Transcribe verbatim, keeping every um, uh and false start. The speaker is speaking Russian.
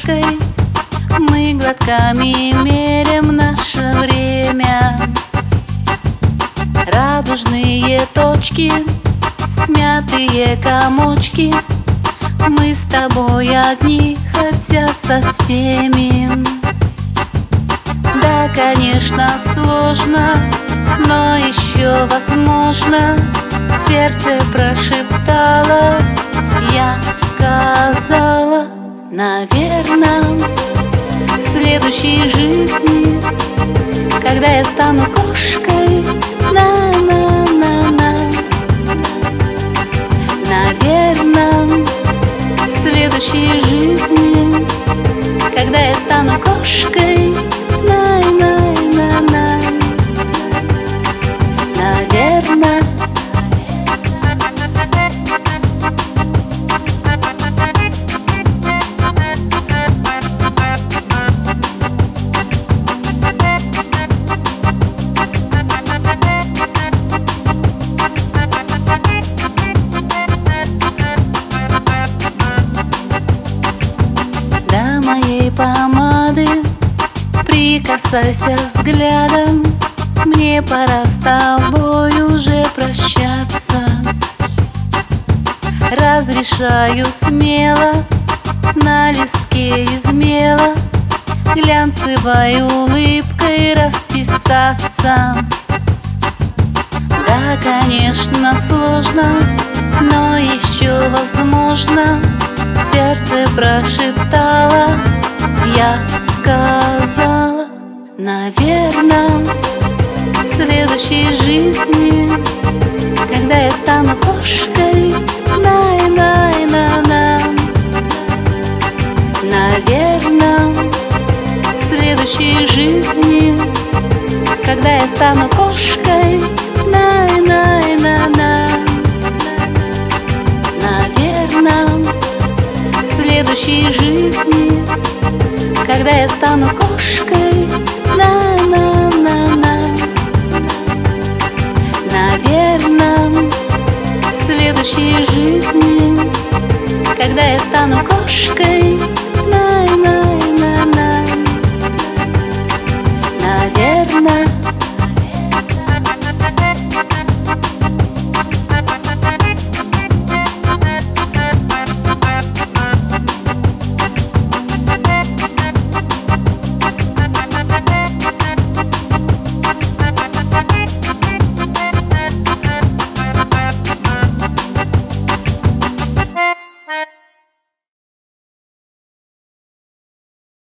кошкой мы глотками мерим наше время. Радужные точки, смятые комочки, мы с тобой одни, хотя со всеми. Да, конечно, сложно, но еще возможно. Сердце прошептало, я сказала, наверно, в следующей жизни, когда я стану кошкой, на-на-на-на. Наверно, в следующей жизни, когда я стану кошкой, най-най-на-на. Наверно. До моей помады прикасайся взглядом, мне пора с тобой уже прощаться. Разрешаю смело на листке из мела глянцевой улыбкой расписаться. Да, конечно, сложно, но еще возможно. Сердце прошептало, я сказала, наверно, в следующей жизни, когда я стану кошкой, най-най-на-на. Наверно, в следующей жизни, когда я стану кошкой, най-най-на-на. Наверно, в следующей жизни, когда я стану кошкой, на-на-на-на. Наверно, в следующей жизни, когда я стану кошкой,